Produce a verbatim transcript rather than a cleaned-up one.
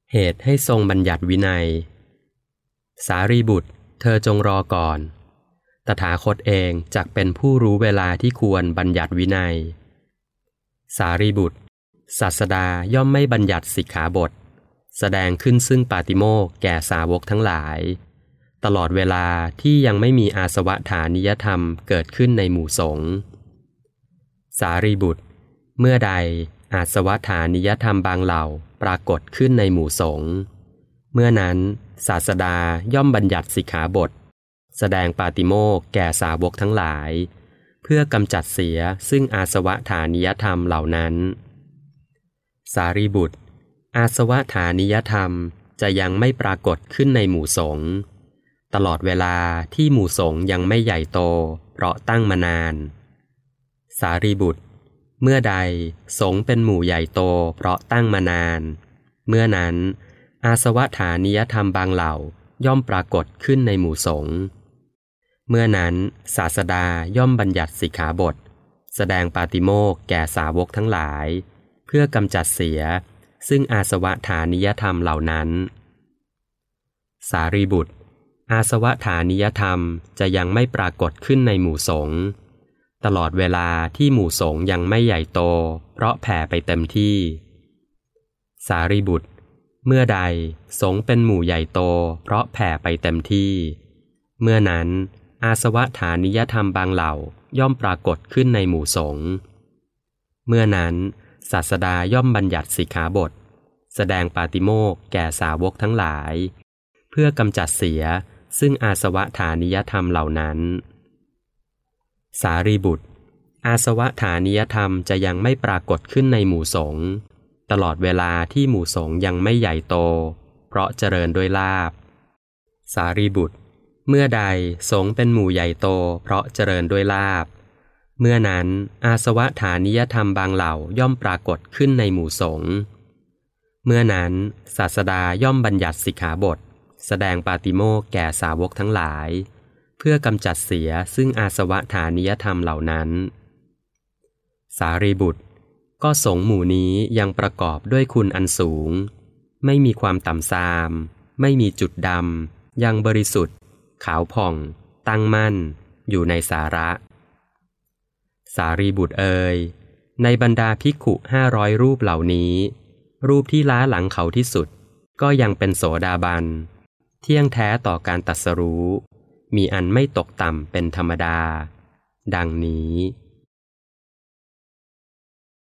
เหตุให้ทรงบัญญัติวินัยสารีบุตรเธอจงรอก่อนตถาคตเองจักเป็นผู้รู้เวลาที่ควรบัญญัติวินัยสารีบุตรศาสดาย่อมไม่บัญญัติสิกขาบทแสดงขึ้นซึ่งปาติโมกข์แก่สาวกทั้งหลายตลอดเวลาที่ยังไม่มีอาสวฐานิยธรรมเกิดขึ้นในหมู่สงฆ์สารีบุตรเมื่อใดอาสวฐานิยธรรมบางเหล่าปรากฏขึ้นในหมู่สงฆ์เมื่อนั้นศาสดาย่อมบัญญัติสิกขาบทแสดงปาติโมกข์แก่สาวกทั้งหลายเพื่อกำจัดเสียซึ่งอาสวฐานิยธรรมเหล่านั้นสารีบุตรอาสวฐานิยธรรมจะยังไม่ปรากฏขึ้นในหมู่สงฆ์ตลอดเวลาที่หมู่สงฆ์ยังไม่ใหญ่โตเพราะตั้งมานานสารีบุตรเมื่อใดสงฆ์เป็นหมู่ใหญ่โตเพราะตั้งมานานเมื่อนั้นอาสวฐานิยธรรมบางเหล่าย่อมปรากฏขึ้นในหมู่สงฆ์เมื่อนั้นศาสดาย่อมบัญญัติสิกขาบทแสดงปาติโมกข์แก่สาวกทั้งหลายเพื่อกำจัดเสียซึ่งอาสวฐานิยธรรมเหล่านั้นสารีบุตรอาสวฐานิยธรรมจะยังไม่ปรากฏขึ้นในหมู่สงฆ์ตลอดเวลาที่หมู่สงฆ์ยังไม่ใหญ่โตเพราะแผ่ไปเต็มที่สารีบุตรเมื่อใดสงฆ์เป็นหมู่ใหญ่โตเพราะแผ่ไปเต็มที่เมื่อนั้นอาสวฐานิยธรรมบางเหล่าย่อมปรากฏขึ้นในหมู่สงฆ์เมื่อนั้นศาสดาย่อมบัญญัติสิกขาบทแสดงปาติโมกข์แก่สาวกทั้งหลายเพื่อกำจัดเสียซึ่งอาสวฐานิยธรรมเหล่านั้นสารีบุตรอาสวฐานิยธรรมจะยังไม่ปรากฏขึ้นในหมู่สงฆ์ตลอดเวลาที่หมู่สงฆ์ยังไม่ใหญ่โตเพราะเจริญด้วยลาภสารีบุตรเมื่อใดสงฆ์เป็นหมู่ใหญ่โตเพราะเจริญด้วยลาภเมื่อนั้นอาสวฐานิยธรรมบางเหล่าย่อมปรากฏขึ้นในหมู่สงฆ์เมื่อนั้นศาสดาย่อมบัญญัติสิกขาบทแสดงปาติโมกข์แก่สาวกทั้งหลายเพื่อกำจัดเสียซึ่งอาสวฐานิยธรรมเหล่านั้นสารีบุตรก็สงฆ์หมู่นี้ยังประกอบด้วยคุณอันสูงไม่มีความต่ำทรามไม่มีจุดดำยังบริสุทธิ์ขาวผ่องตั้งมั่นอยู่ในสาระสารีบุตรเอ่ยในบรรดาภิกขุห้าร้อยรูปเหล่านี้รูปที่ล้าหลังเขาที่สุดก็ยังเป็นโสดาบันเที่ยงแท้ต่อการตรัสรู้มีอันไม่ตกต่ำเป็นธรรมดาดังนี้